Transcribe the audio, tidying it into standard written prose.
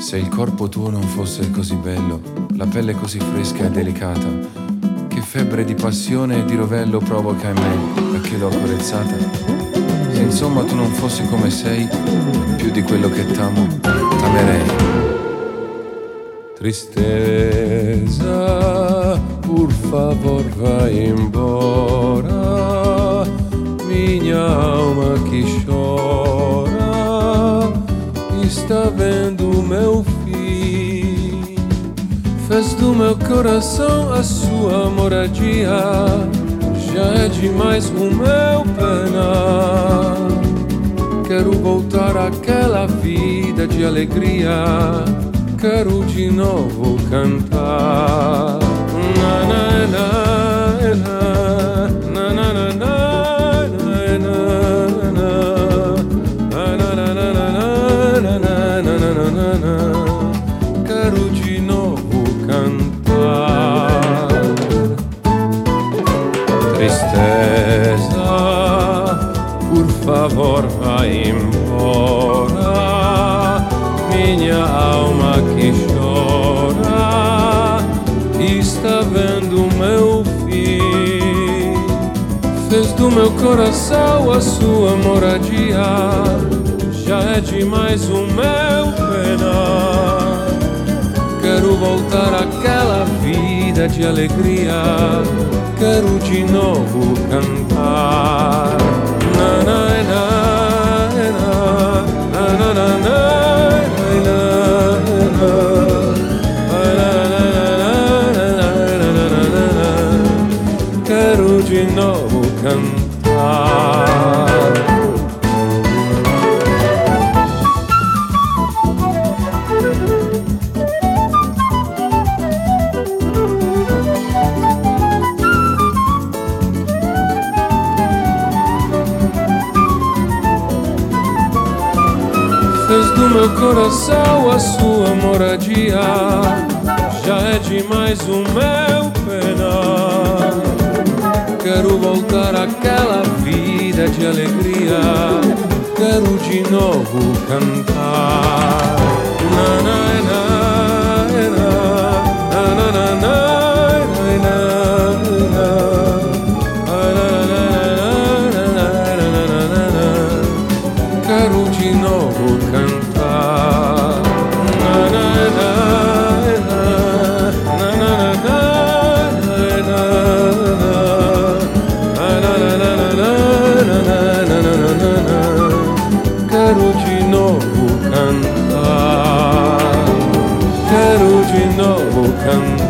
Se il corpo tuo non fosse così bello, la pelle così fresca e delicata, che febbre di passione e di rovello provoca in me perché l'ho accarezzata. Se insomma tu non fossi come sei, più di quello che t'amo, t'amerei. Tristeza, por favor vai embora, minha alma que chora, está vendo o meu fim. Fez do meu coração a sua moradia, já é demais o meu penar. Quero voltar àquela vida de alegria, quero de novo cantar. Na na na na na na na na na. Quero de novo cantar. Tristeza, por favor vai embora, minha alma que chora, está vendo o meu fim. Fez do meu coração a sua moradia, já é demais o meu penar. Quero voltar àquela vida de alegria, quero de novo cantar. Na na na na na na na na. Quero de novo cantar. Fez do meu coração a sua moradia, já é demais o meu penar. Quero voltar àquela vida de alegria, quero de novo cantar. Na na na na na na na na. Quero de novo cantar. Na na na na na na na na. Quero de novo cantar. Quero de novo cantar.